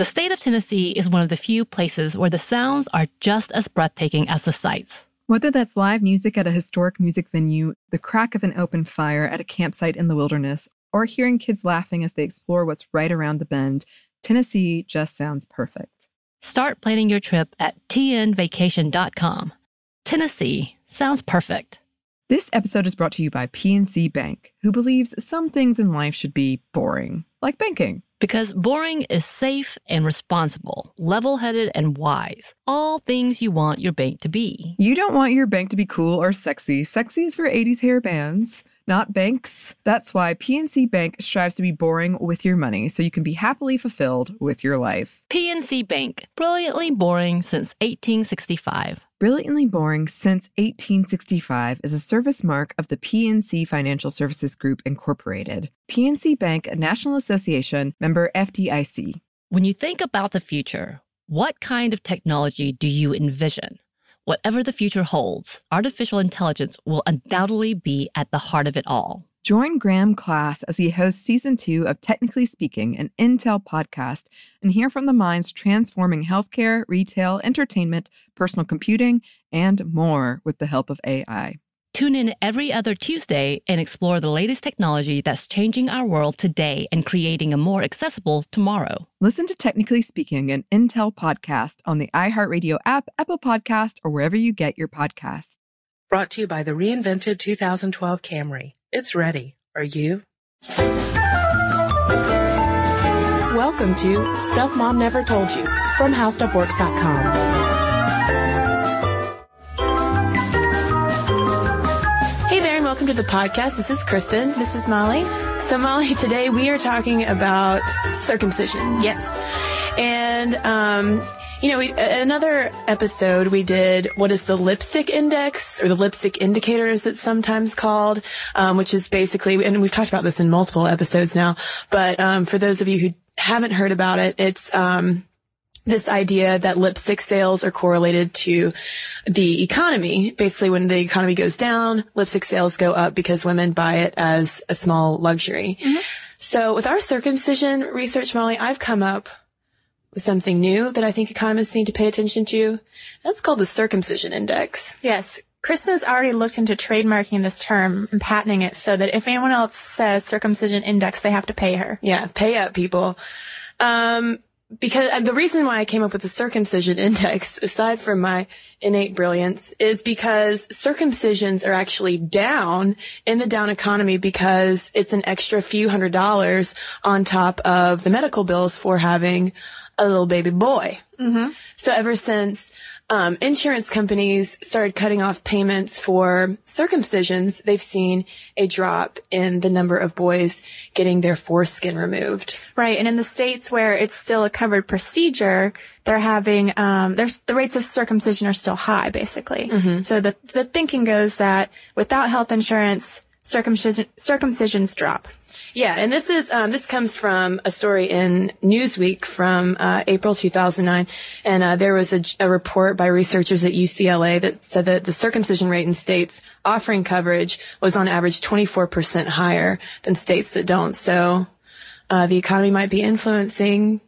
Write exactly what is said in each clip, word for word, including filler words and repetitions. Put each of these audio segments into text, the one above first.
The state of Tennessee is one of the few places where the sounds are just as breathtaking as the sights. Whether that's live music at a historic music venue, the crack of an open fire at a campsite in the wilderness, or hearing kids laughing as they explore what's right around the bend, Tennessee just sounds perfect. Start planning your trip at T N vacation dot com. Tennessee sounds perfect. This episode is brought to you by P N C Bank, who believes some things in life should be boring, like banking. Because boring is safe and responsible, level-headed and wise. All things you want your bank to be. You don't want your bank to be cool or sexy. Sexy is for eighties hair bands, not banks. That's why P N C Bank strives to be boring with your money so you can be happily fulfilled with your life. P N C Bank, brilliantly boring since eighteen sixty-five. Brilliantly Boring Since eighteen sixty-five is a service mark of the P N C Financial Services Group, Incorporated. P N C Bank, a National Association, member F D I C. When you think about the future, what kind of technology do you envision? Whatever the future holds, artificial intelligence will undoubtedly be at the heart of it all. Join Graham Class as he hosts season two of Technically Speaking, an Intel podcast, and hear from the minds transforming healthcare, retail, entertainment, personal computing, and more with the help of A I. Tune in every other Tuesday and explore the latest technology that's changing our world today and creating a more accessible tomorrow. Listen to Technically Speaking, an Intel podcast on the iHeartRadio app, Apple Podcast, or wherever you get your podcasts. Brought to you by the reinvented two thousand twelve Camry. It's ready. Are you? Welcome to Stuff Mom Never Told You from How Stuff Works dot com. Hey there, and welcome to the podcast. This is Kristen. This is Molly. So, Molly, today we are talking about circumcision. Yes. And, um... You know, we, another episode we did, what is the lipstick index, or the lipstick indicator as it's sometimes called, um, which is basically, and we've talked about this in multiple episodes now, but um, for those of you who haven't heard about it, it's um, this idea that lipstick sales are correlated to the economy. Basically, when the economy goes down, lipstick sales go up because women buy it as a small luxury. Mm-hmm. So with our circumcision research, Molly, I've come up with something new that I think economists need to pay attention to. That's called the circumcision index. Yes. Kristen has already looked into trademarking this term and patenting it so that if anyone else says circumcision index, they have to pay her. Yeah, pay up, people. Um, because the reason why I came up with the circumcision index, aside from my innate brilliance, is because circumcisions are actually down in the down economy because it's an extra few hundred dollars on top of the medical bills for having a little baby boy. Mm-hmm. So ever since um, insurance companies started cutting off payments for circumcisions, they've seen a drop in the number of boys getting their foreskin removed. Right. And in the states where it's still a covered procedure, they're having, um, there's, the rates of circumcision are still high, basically. Mm-hmm. So the, the thinking goes that without health insurance, circumcision, circumcisions drop. Yeah, and this is um, this comes from a story in Newsweek from uh, April two thousand nine, and uh, there was a, a report by researchers at U C L A that said that the circumcision rate in states offering coverage was on average twenty-four percent higher than states that don't. So uh, the economy might be influencing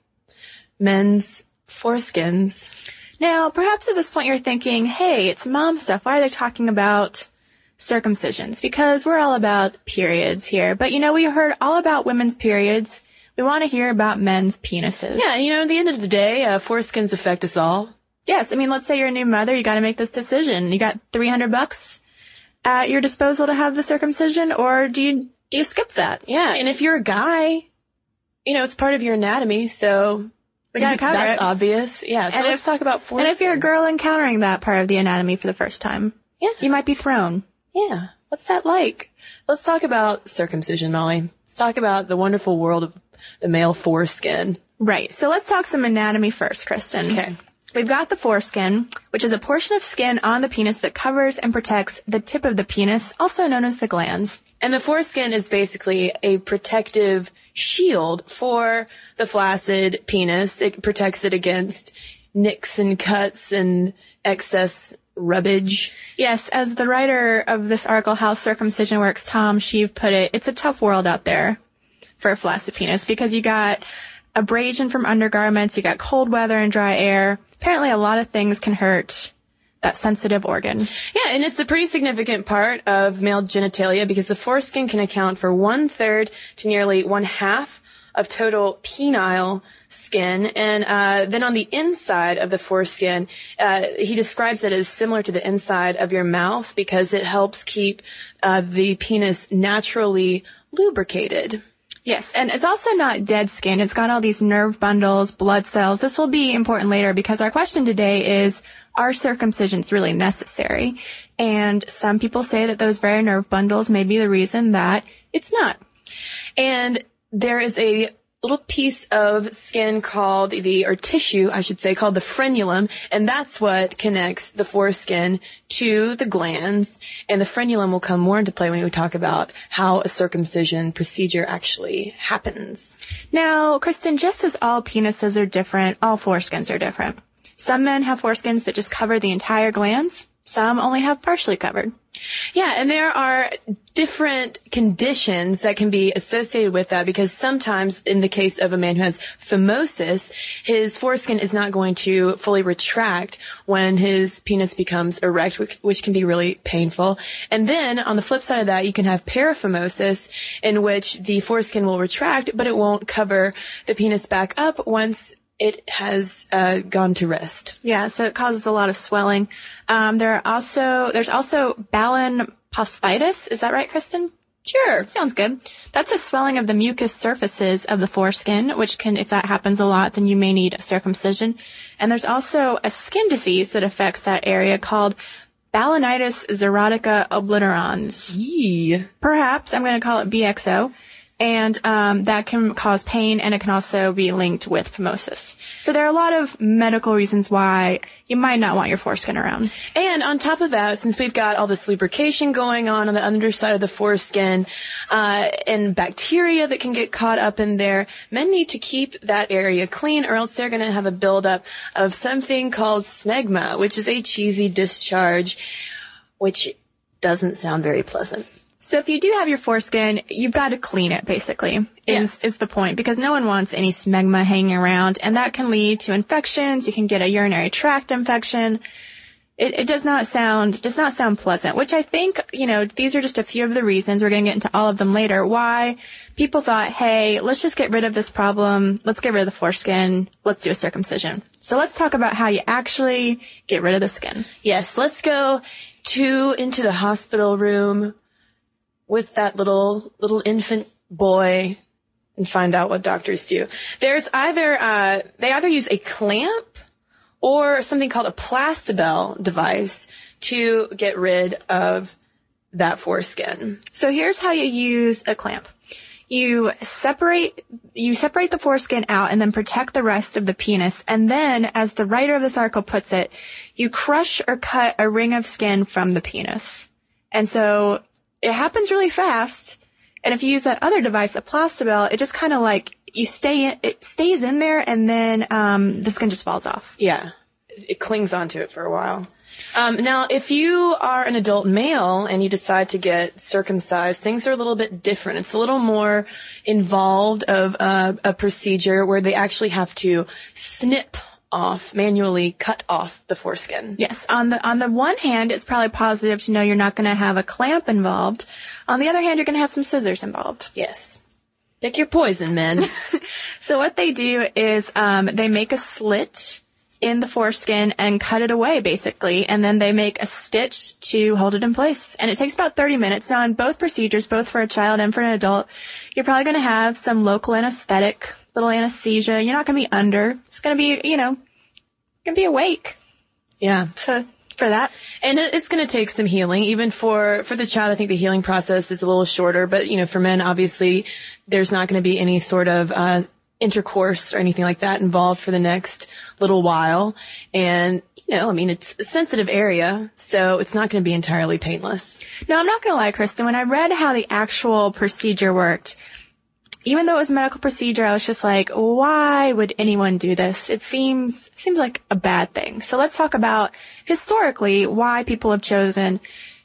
men's foreskins. Now, perhaps at this point you're thinking, hey, it's mom stuff. Why are they talking about circumcisions? Because we're all about periods here. But, you know, we heard all about women's periods. We want to hear about men's penises. Yeah, you know, at the end of the day, uh, foreskins affect us all. Yes, I mean, let's say you're a new mother. You got to make this decision. You got three hundred bucks at your disposal to have the circumcision, or do you do you skip that? Yeah, and if you're a guy, you know, it's part of your anatomy, so we got to cover that's it. obvious. Yeah, so and let's if, talk about foreskins. And if you're a girl encountering that part of the anatomy for the first time, yeah, you might be thrown. Yeah. What's that like? Let's talk about circumcision, Molly. Let's talk about the wonderful world of the male foreskin. Right. So let's talk some anatomy first, Kristen. Okay. We've got the foreskin, which is a portion of skin on the penis that covers and protects the tip of the penis, also known as the glans. And the foreskin is basically a protective shield for the flaccid penis. It protects it against nicks and cuts and excess rubbage. Yes, as the writer of this article, How Circumcision Works, Tom Sheave, put it, it's a tough world out there for a flaccid penis because you got abrasion from undergarments. You got cold weather and dry air. Apparently a lot of things can hurt that sensitive organ. Yeah, and it's a pretty significant part of male genitalia because the foreskin can account for one third to nearly one half of total penile skin. And uh then on the inside of the foreskin, uh he describes it as similar to the inside of your mouth because it helps keep uh the penis naturally lubricated. Yes, and it's also not dead skin. It's got all these nerve bundles, blood cells. This will be important later because our question today is, are circumcisions really necessary? And some people say that those very nerve bundles may be the reason that it's not. And there is a little piece of skin called the, or tissue, I should say, called the frenulum, and that's what connects the foreskin to the glands. And the frenulum will come more into play when we talk about how a circumcision procedure actually happens. Now, Kristen, just as all penises are different, all foreskins are different. Some men have foreskins that just cover the entire glands. Some only have partially covered. Yeah, and there are different conditions that can be associated with that because sometimes in the case of a man who has phimosis, his foreskin is not going to fully retract when his penis becomes erect, which, which can be really painful. And then on the flip side of that, you can have paraphimosis in which the foreskin will retract, but it won't cover the penis back up once it has uh, gone to rest. Yeah, so it causes a lot of swelling. Um, there are also, there's also Ballon posthitis. Is that right, Kristen? Sure. Sounds good. That's a swelling of the mucous surfaces of the foreskin, which can, if that happens a lot, then you may need a circumcision. And there's also a skin disease that affects that area called Balanitis xerotica obliterans. Yee. Perhaps. I'm going to call it B X O. And um that can cause pain, and it can also be linked with phimosis. So there are a lot of medical reasons why you might not want your foreskin around. And on top of that, since we've got all this lubrication going on on the underside of the foreskin, uh and bacteria that can get caught up in there, men need to keep that area clean or else they're going to have a buildup of something called smegma, which is a cheesy discharge, which doesn't sound very pleasant. So if you do have your foreskin, you've got to clean it, basically, is, yes. is the point, because no one wants any smegma hanging around, and that can lead to infections. You can get a urinary tract infection. It, it does not sound, does not sound pleasant, which I think, you know, these are just a few of the reasons, we're going to get into all of them later, why people thought, hey, let's just get rid of this problem. Let's get rid of the foreskin. Let's do a circumcision. So let's talk about how you actually get rid of the skin. Yes, let's go to, into the hospital room with that little, little infant boy and find out what doctors do. There's either, uh, they either use a clamp or something called a Plastibell device to get rid of that foreskin. So here's how you use a clamp. You separate, you separate the foreskin out and then protect the rest of the penis. And then, as the writer of this article puts it, you crush or cut a ring of skin from the penis. And so it happens really fast. And if you use that other device, a Plastibell, it just kind of like, you stay in, it stays in there and then, um, the skin just falls off. Yeah. It clings onto it for a while. Um, now, if you are an adult male and you decide to get circumcised, things are a little bit different. It's a little more involved of uh, a procedure where they actually have to snip off, manually cut off the foreskin. Yes. On the, on the one hand, it's probably positive to know you're not going to have a clamp involved. On the other hand, you're going to have some scissors involved. Yes. Pick your poison, men. So what they do is, um, they make a slit in the foreskin and cut it away, basically. And then they make a stitch to hold it in place. And it takes about thirty minutes. Now, in both procedures, both for a child and for an adult, you're probably going to have some local anesthetic, little anesthesia. You're not going to be under. It's going to be, you know, going to be awake. Yeah. To, for that. And it's going to take some healing. Even for, for the child, I think the healing process is a little shorter. But, you know, for men, obviously, there's not going to be any sort of, uh, intercourse or anything like that involved for the next little while. And, you know, I mean, it's a sensitive area, so it's not going to be entirely painless. No, I'm not going to lie, Kristen. When I read how the actual procedure worked, even though it was a medical procedure, I was just like, why would anyone do this? It seems, seems like a bad thing. So let's talk about historically why people have chosen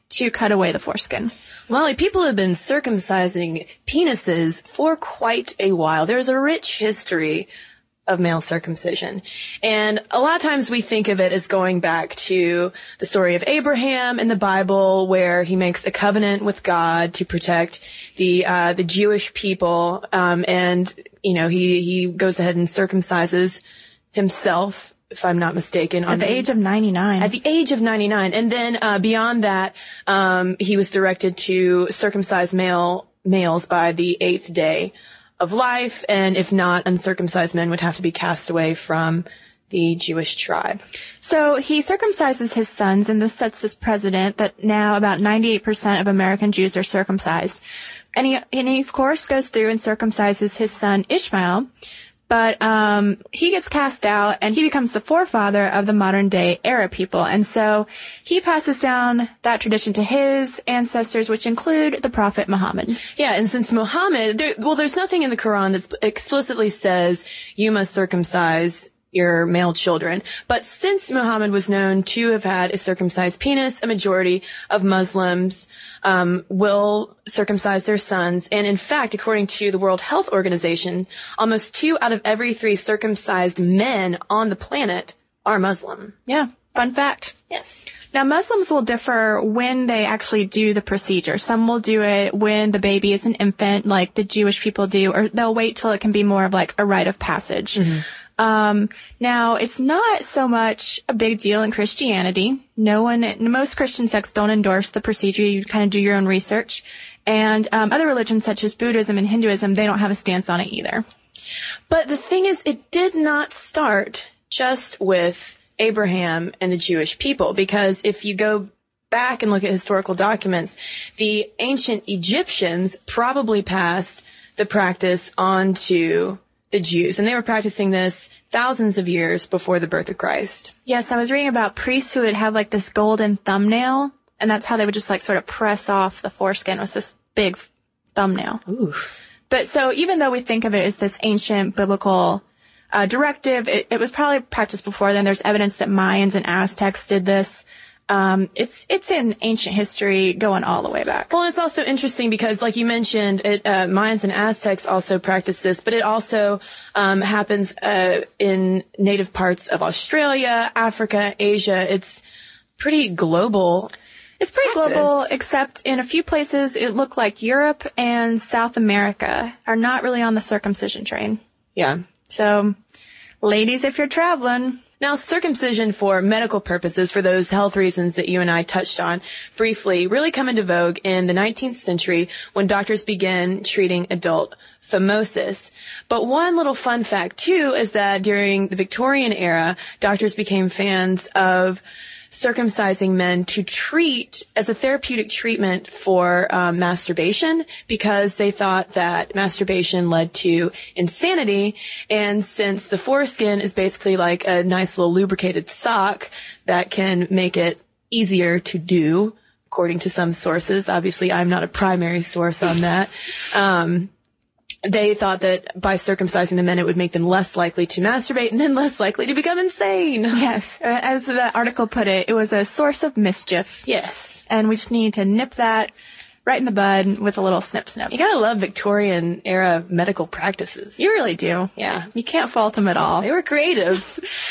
to cut away the foreskin. Molly, people have been circumcising penises for quite a while. There's a rich history of male circumcision. And a lot of times we think of it as going back to the story of Abraham in the Bible, where he makes a covenant with God to protect the uh the Jewish people, um and you know he he goes ahead and circumcises himself, if I'm not mistaken, At the age of ninety-nine. At the age of ninety-nine. And then uh beyond that, um he was directed to circumcise male males by the eighth day of life, and if not, uncircumcised men would have to be cast away from the Jewish tribe. So he circumcises his sons, and this sets this precedent that now about ninety-eight percent of American Jews are circumcised. And he, and he of course goes through and circumcises his son Ishmael, but um he gets cast out, and he becomes the forefather of the modern day Arab people. And so he passes down that tradition to his ancestors, which include the Prophet Muhammad. Yeah, and since Muhammad, there, well, there's nothing in the Quran that explicitly says you must circumcise your male children. But since Muhammad was known to have had a circumcised penis, a majority of Muslims um will circumcise their sons. And in fact, according to the World Health Organization, almost two out of every three circumcised men on the planet are Muslim. Yeah, fun fact. Yes. Now, Muslims will differ when they actually do the procedure. Some will do it when the baby is an infant, like the Jewish people do, or they'll wait till it can be more of like a rite of passage. Mm-hmm. Um, now it's not so much a big deal in Christianity. No one, most Christian sects don't endorse the procedure. You kind of do your own research. And, um, other religions such as Buddhism and Hinduism, they don't have a stance on it either. But the thing is, it did not start just with Abraham and the Jewish people, because if you go back and look at historical documents, the ancient Egyptians probably passed the practice on to the Jews, and they were practicing this thousands of years before the birth of Christ. Yes, I was reading about priests who would have like this golden thumbnail, and that's how they would just like sort of press off the foreskin, was this big thumbnail. Ooh. But so even though we think of it as this ancient biblical uh, directive, it, it was probably practiced before then. There's evidence that Mayans and Aztecs did this. Um, it's, it's in ancient history going all the way back. Well, it's also interesting because, like you mentioned, it, uh, Mayans and Aztecs also practice this, but it also, um, happens, uh, in native parts of Australia, Africa, Asia. It's pretty global. It's pretty practice. global, except in a few places it looked like Europe and South America are not really on the circumcision train. Yeah. So, ladies, if you're traveling. Now, circumcision for medical purposes, for those health reasons that you and I touched on briefly, really come into vogue in the nineteenth century when doctors began treating adult phimosis. But one little fun fact, too, is that during the Victorian era, doctors became fans of circumcising men to treat as a therapeutic treatment for um, masturbation, because they thought that masturbation led to insanity. And since the foreskin is basically like a nice little lubricated sock that can make it easier to do, according to some sources, obviously I'm not a primary source on that, um, they thought that by circumcising the men, it would make them less likely to masturbate and then less likely to become insane. Yes. As the article put it, it was a source of mischief. Yes. And we just need to nip that right in the bud with a little snip snip. You gotta love Victorian era medical practices. You really do. Yeah. You can't fault them at all. They were creative.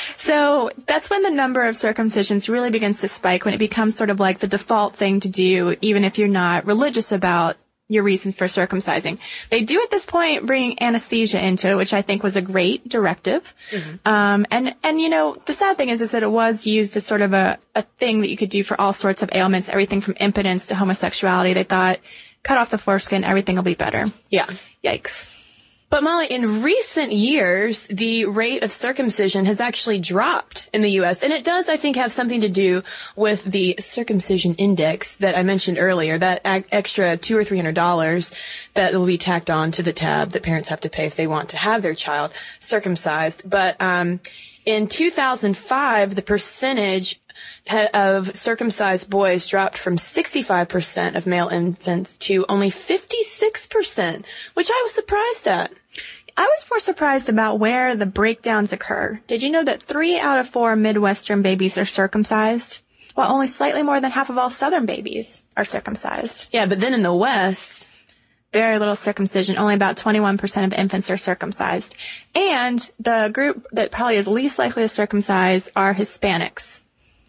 So that's when the number of circumcisions really begins to spike, when it becomes sort of like the default thing to do, even if you're not religious about your reasons for circumcising. They do at this point bring anesthesia into it, which I think was a great directive. Mm-hmm. Um, and, and, you know, the sad thing is, is that it was used as sort of a, a thing that you could do for all sorts of ailments, everything from impotence to homosexuality. They thought, cut off the foreskin, everything will be better. Yeah. Yikes. But Molly, in recent years, the rate of circumcision has actually dropped in the U S, and it does, I think, have something to do with the circumcision index that I mentioned earlier, that ag- extra two or three hundred dollars that will be tacked on to the tab that parents have to pay if they want to have their child circumcised. But um in two thousand five, the percentage of circumcised boys dropped from sixty-five percent of male infants to only fifty-six percent, which I was surprised at. I was more surprised about where the breakdowns occur. Did you know that three out of four Midwestern babies are circumcised? while only slightly more than half of all Southern babies are circumcised. Yeah, but then in the West, very little circumcision. Only about twenty-one percent of infants are circumcised. And the group that probably is least likely to circumcise are Hispanics.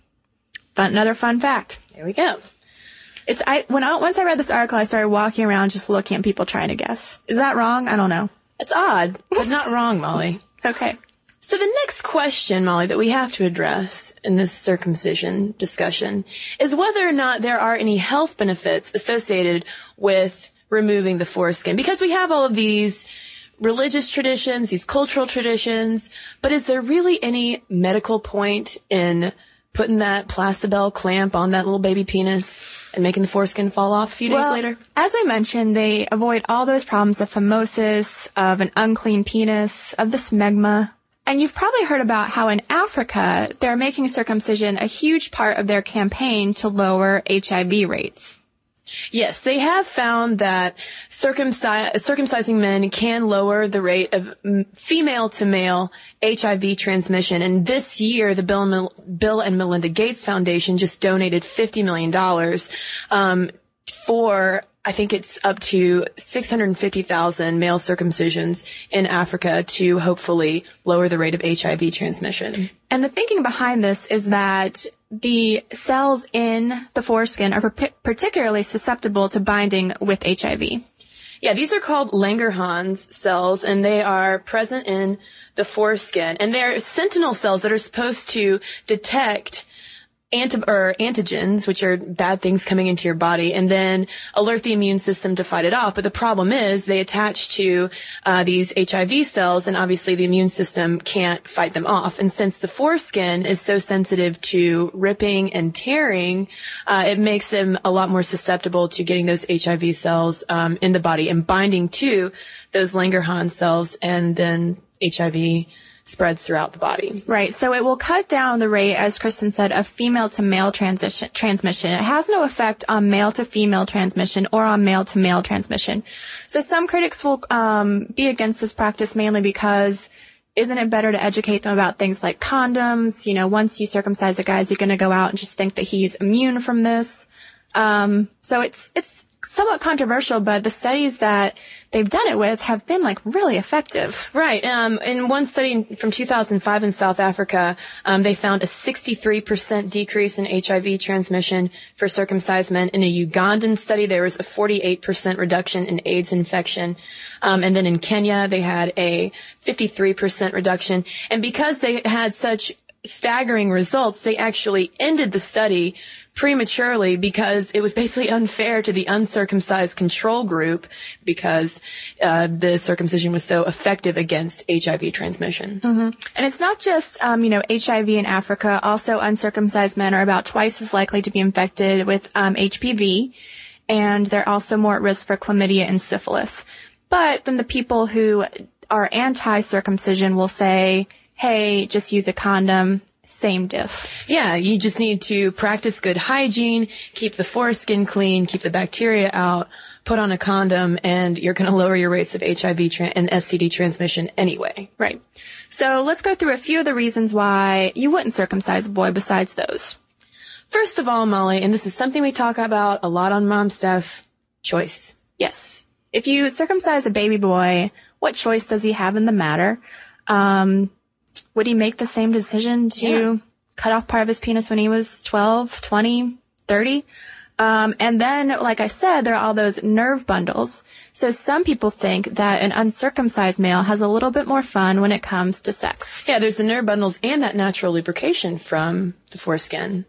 Fun, another fun fact. There we go. It's I when I once I read this article, I started walking around just looking at people trying to guess. Is that wrong? I don't know. It's odd, but not wrong, Molly. Okay. So the next question, Molly, that we have to address in this circumcision discussion is whether or not there are any health benefits associated with removing the foreskin. Because we have all of these religious traditions, these cultural traditions, but is there really any medical point in putting that Placibel clamp on that little baby penis and making the foreskin fall off a few well, days later? As we mentioned, they avoid all those problems of phimosis, of an unclean penis, of the smegma. And you've probably heard about how in Africa, they're making circumcision a huge part of their campaign to lower H I V rates. Yes, they have found that circumci- circumcising men can lower the rate of female to male H I V transmission. And this year, the Bill and, Mel- Bill and Melinda Gates Foundation just donated fifty million dollars um, for, I think it's up to six hundred fifty thousand male circumcisions in Africa to hopefully lower the rate of H I V transmission. And the thinking behind this is that the cells in the foreskin are per- particularly susceptible to binding with H I V. Yeah, these are called Langerhans cells, and they are present in the foreskin. And they're sentinel cells that are supposed to detect Anti- or antigens, which are bad things coming into your body, and then alert the immune system to fight it off. But the problem is they attach to uh, these H I V cells, and obviously the immune system can't fight them off. And since the foreskin is so sensitive to ripping and tearing, uh, it makes them a lot more susceptible to getting those H I V cells um, in the body and binding to those Langerhans cells, and then H I V spreads throughout the body. Right. So it will cut down the rate, as Kristen said, of female to male transition, transmission. It has no effect on male to female transmission or on male to male transmission. So some critics will um, be against this practice mainly because isn't it better to educate them about things like condoms? You know, once you circumcise a guy, is he going to go out and just think that he's immune from this? Um, so it's, it's somewhat controversial, but the studies that they've done it with have been like really effective. Right. Um, in one study from two thousand five in South Africa, um, they found a sixty-three percent decrease in H I V transmission for circumcised men. In a Ugandan study, there was a forty-eight percent reduction in AIDS infection. Um, and then in Kenya, they had a fifty-three percent reduction. And because they had such staggering results, they actually ended the study prematurely because it was basically unfair to the uncircumcised control group because uh, the circumcision was so effective against H I V transmission. Mm-hmm. And it's not just, um, you know, H I V in Africa. Also, uncircumcised men are about twice as likely to be infected with um, H P V, and they're also more at risk for chlamydia and syphilis. But then the people who are anti-circumcision will say, hey, just use a condom. Same diff. Yeah, you just need to practice good hygiene, keep the foreskin clean, keep the bacteria out, put on a condom, and you're going to lower your rates of H I V tra- and S T D transmission anyway. Right. So let's go through a few of the reasons why you wouldn't circumcise a boy besides those. First of all, Molly, and this is something we talk about a lot on Mom Stuff, choice. Yes. If you circumcise a baby boy, what choice does he have in the matter? Um... Would he make the same decision to yeah. cut off part of his penis when he was twelve, twenty, thirty? Um, and then, like I said, there are all those nerve bundles. So some people think that an uncircumcised male has a little bit more fun when it comes to sex. Yeah, there's the nerve bundles and that natural lubrication from the foreskin.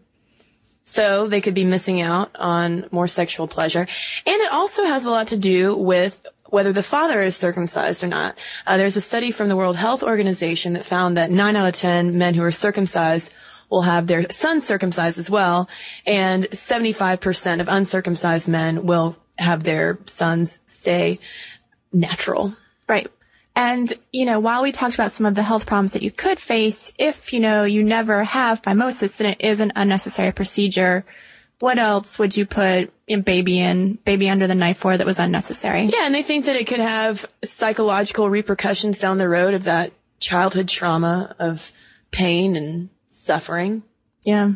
So they could be missing out on more sexual pleasure. And it also has a lot to do with whether the father is circumcised or not. Uh, there's a study from the World Health Organization that found that nine out of ten men who are circumcised will have their sons circumcised as well, and seventy-five percent of uncircumcised men will have their sons stay natural. Right. And, you know, while we talked about some of the health problems that you could face if, you know, you never have phimosis, then it is an unnecessary procedure. What else would you put in baby in, baby under the knife for that was unnecessary? Yeah, and they think that it could have psychological repercussions down the road of that childhood trauma of pain and suffering. Yeah.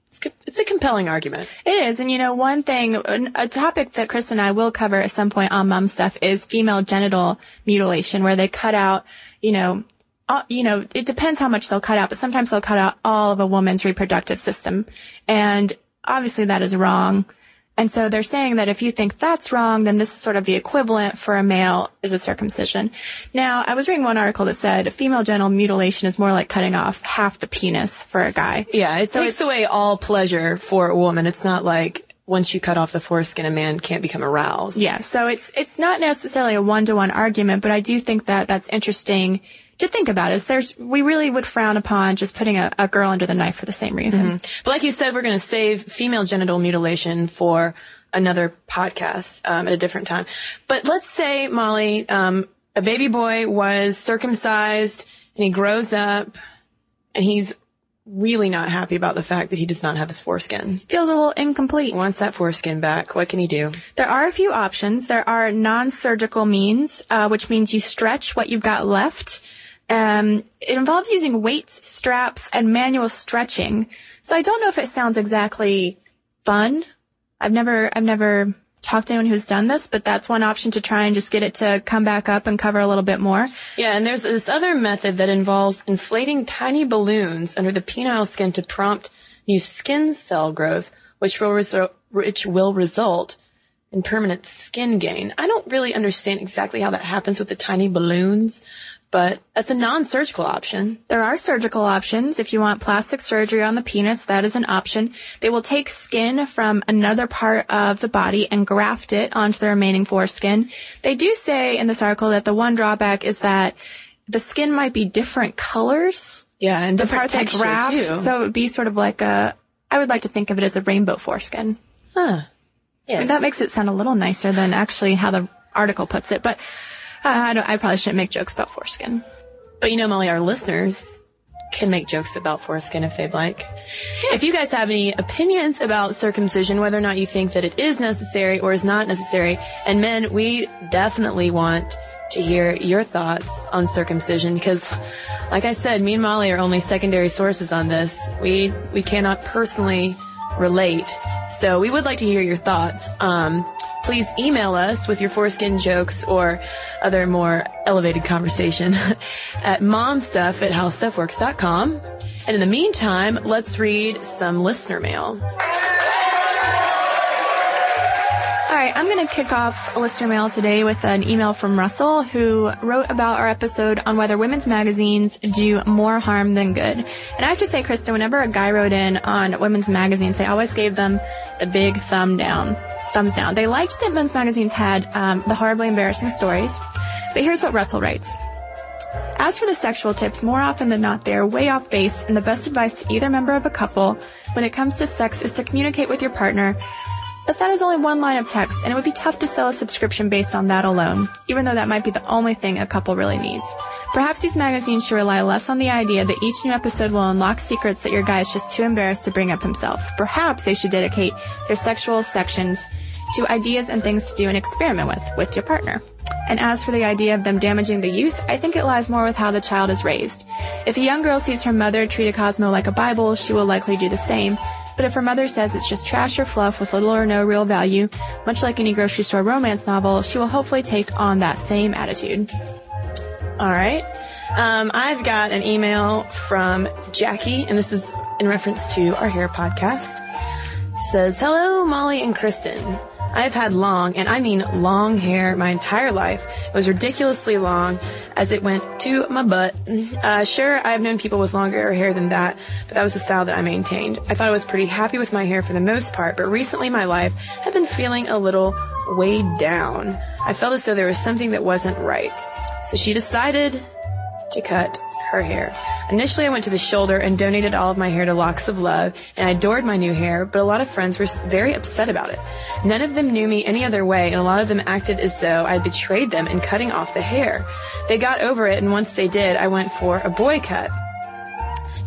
It's, it's a compelling argument. It is. And, you know, one thing, a topic that Chris and I will cover at some point on Mom Stuff is female genital mutilation, where they cut out, you know, all, you know, it depends how much they'll cut out, but sometimes they'll cut out all of a woman's reproductive system. And obviously that is wrong. And so they're saying that if you think that's wrong, then this is sort of the equivalent for a male is a circumcision. Now, I was reading one article that said female genital mutilation is more like cutting off half the penis for a guy. Yeah, it so takes away all pleasure for a woman. It's not like once you cut off the foreskin, a man can't become aroused. Yeah, so it's it's not necessarily a one-to-one argument, but I do think that that's interesting to think about. Is there's we really would frown upon just putting a, a girl under the knife for the same reason. Mm-hmm. But like you said, we're going to save female genital mutilation for another podcast um, at a different time. But let's say, Molly, um, a baby boy was circumcised and he grows up and he's really not happy about the fact that he does not have his foreskin. Feels a little incomplete. He wants that foreskin back. What can he do? There are a few options. There are non-surgical means, uh, which means you stretch what you've got left. Um, it involves using weights, straps, and manual stretching. So I don't know if it sounds exactly fun. I've never, I've never talked to anyone who's done this, but that's one option to try and just get it to come back up and cover a little bit more. Yeah, and there's this other method that involves inflating tiny balloons under the penile skin to prompt new skin cell growth, which will result, which will result in permanent skin gain. I don't really understand exactly how that happens with the tiny balloons, but that's a non-surgical option. There are surgical options. If you want plastic surgery on the penis, that is an option. They will take skin from another part of the body and graft it onto the remaining foreskin. They do say in this article that the one drawback is that the skin might be different colors. Yeah, and the different part that texture graft, too. So it would be sort of like a, I would like to think of it as a rainbow foreskin. Huh. Yes. And that makes it sound a little nicer than actually how the article puts it. But Uh, I, don't, I probably shouldn't make jokes about foreskin. But you know, Molly, our listeners can make jokes about foreskin if they'd like. Yeah. If you guys have any opinions about circumcision, whether or not you think that it is necessary or is not necessary, and men, we definitely want to hear your thoughts on circumcision because, like I said, me and Molly are only secondary sources on this. We we cannot personally relate. So we would like to hear your thoughts. Um, please email us with your foreskin jokes or other more elevated conversation at momstuff at howstuffworks dot com. And in the meantime, let's read some listener mail. All right, I'm going to kick off listener mail today with an email from Russell, who wrote about our episode on whether women's magazines do more harm than good. And I have to say, Krista, whenever a guy wrote in on women's magazines, they always gave them the big thumb down, thumbs down. They liked that men's magazines had um, the horribly embarrassing stories. But here's what Russell writes. As for the sexual tips, more often than not, they are way off base, and the best advice to either member of a couple when it comes to sex is to communicate with your partner. But that is only one line of text, and it would be tough to sell a subscription based on that alone, even though that might be the only thing a couple really needs. Perhaps these magazines should rely less on the idea that each new episode will unlock secrets that your guy is just too embarrassed to bring up himself. Perhaps they should dedicate their sexual sections to ideas and things to do and experiment with, with your partner. And as for the idea of them damaging the youth, I think it lies more with how the child is raised. If a young girl sees her mother treat a Cosmo like a Bible, she will likely do the same. But if her mother says it's just trash or fluff with little or no real value, much like any grocery store romance novel, she will hopefully take on that same attitude. All right. Um, I've got an email from Jackie, and this is in reference to our hair podcast. It says, hello, Molly and Kristen. I've had long, and I mean long hair my entire life. It was ridiculously long as it went to my butt. Uh, sure, I've known people with longer hair than that, but that was the style that I maintained. I thought I was pretty happy with my hair for the most part, but recently my life had been feeling a little weighed down. I felt as though there was something that wasn't right. So she decided to cut her hair. Initially, I went to the shoulder and donated all of my hair to Locks of Love, and I adored my new hair, but a lot of friends were very upset about it. None of them knew me any other way, and a lot of them acted as though I had betrayed them in cutting off the hair. They got over it, and once they did, I went for a boy cut.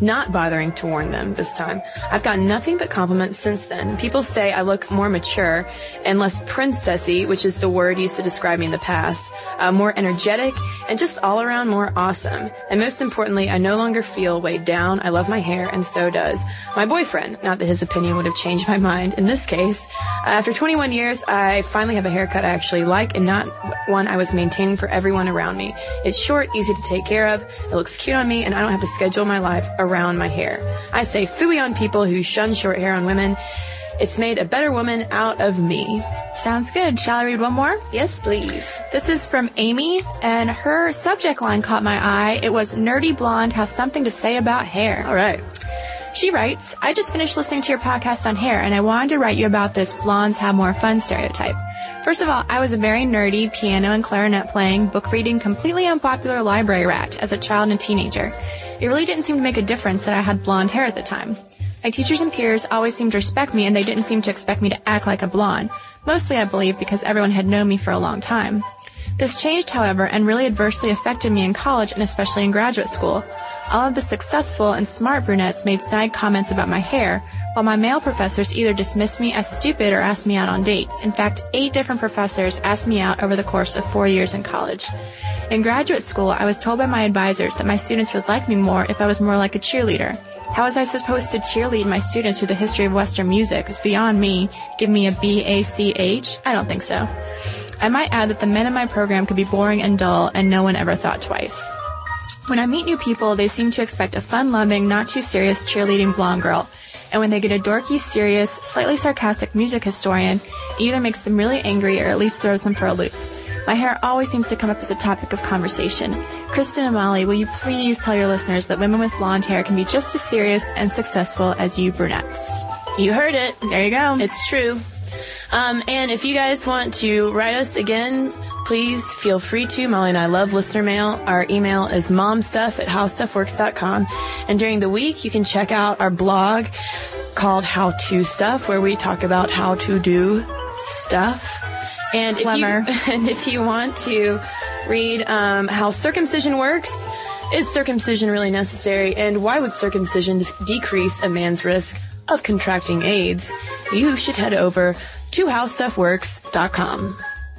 not bothering to warn them this time. I've gotten nothing but compliments since then. People say I look more mature and less princessy, which is the word used to describe me in the past, uh, more energetic, and just all around more awesome. And most importantly, I no longer feel weighed down. I love my hair, and so does my boyfriend. Not that his opinion would have changed my mind in this case. Uh, after twenty-one years, I finally have a haircut I actually like and not one I was maintaining for everyone around me. It's short, easy to take care of, it looks cute on me, and I don't have to schedule my life around my hair. I say phooey on people who shun short hair on women. It's made a better woman out of me. Sounds good. Shall I read one more? Yes, please. This is from Amy, and her subject line caught my eye. It was, Nerdy Blonde has something to say about hair. All right. She writes, I just finished listening to your podcast on hair, and I wanted to write you about this blondes have more fun stereotype. First of all, I was a very nerdy piano and clarinet playing, book reading, completely unpopular library rat as a child and teenager. It really didn't seem to make a difference that I had blonde hair at the time. My teachers and peers always seemed to respect me, and they didn't seem to expect me to act like a blonde. Mostly, I believe, because everyone had known me for a long time. This changed, however, and really adversely affected me in college and especially in graduate school. All of the successful and smart brunettes made snide comments about my hair, while my male professors either dismissed me as stupid or asked me out on dates. In fact, eight different professors asked me out over the course of four years in college. In graduate school, I was told by my advisors that my students would like me more if I was more like a cheerleader. How was I supposed to cheerlead my students through the history of Western music? It's beyond me. Give me a B A C H? I don't think so. I might add that the men in my program could be boring and dull, and no one ever thought twice. When I meet new people, they seem to expect a fun-loving, not-too-serious cheerleading blonde girl. And when they get a dorky, serious, slightly sarcastic music historian, it either makes them really angry or at least throws them for a loop. My hair always seems to come up as a topic of conversation. Kristen and Molly, will you please tell your listeners that women with blonde hair can be just as serious and successful as you brunettes? You heard it. There you go. It's true. Um, and if you guys want to write us again, please feel free to. Molly and I love listener mail. Our email is momstuff at howstuffworks dot com. And during the week, you can check out our blog called How To Stuff, where we talk about how to do stuff. And if, you, and if you want to read um, how circumcision works, is circumcision really necessary, and why would circumcision decrease a man's risk of contracting AIDS, you should head over to how stuff works dot com.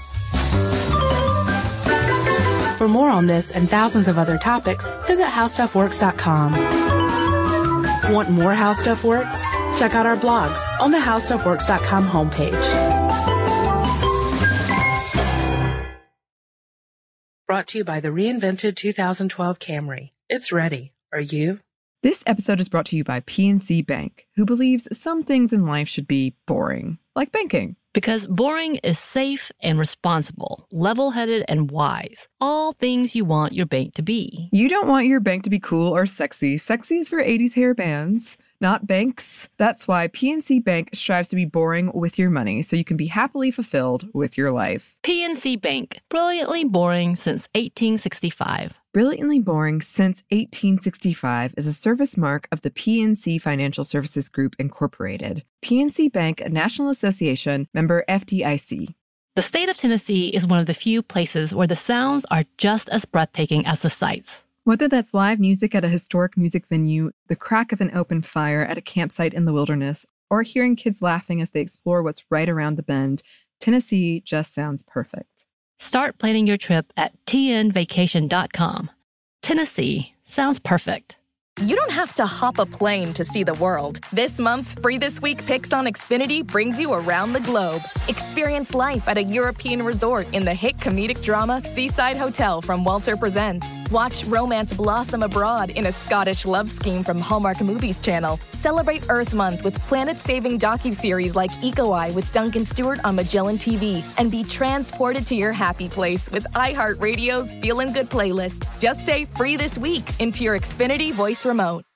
For more on this and thousands of other topics, visit how stuff works dot com. Want more How Stuff Works? Check out our blogs on the how stuff works dot com homepage. Brought to you by the reinvented two thousand twelve Camry. It's ready. Are you? This episode is brought to you by P N C Bank, who believes some things in life should be boring, like banking. Because boring is safe and responsible, level-headed and wise. All things you want your bank to be. You don't want your bank to be cool or sexy. Sexy is for eighties hair bands, not banks. That's why P N C Bank strives to be boring with your money so you can be happily fulfilled with your life. P N C Bank, brilliantly boring since eighteen sixty-five. Brilliantly Boring Since eighteen sixty-five is a service mark of the P N C Financial Services Group, Incorporated. P N C Bank, a National Association, member F D I C. The state of Tennessee is one of the few places where the sounds are just as breathtaking as the sights. Whether that's live music at a historic music venue, the crack of an open fire at a campsite in the wilderness, or hearing kids laughing as they explore what's right around the bend, Tennessee just sounds perfect. Start planning your trip at T N vacation dot com. Tennessee sounds perfect. You don't have to hop a plane to see the world. This month's Free This Week Picks on Xfinity brings you around the globe. Experience life at a European resort in the hit comedic drama Seaside Hotel from Walter Presents. Watch romance blossom abroad in a Scottish love scheme from Hallmark Movies Channel. Celebrate Earth Month with planet-saving docuseries like Eco Eye with Duncan Stewart on Magellan T V. And be transported to your happy place with iHeartRadio's Feelin' Good playlist. Just say Free This Week into your Xfinity voice remote.